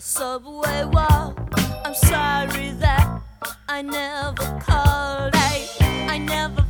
subway walk. I'm sorry that I never called. I never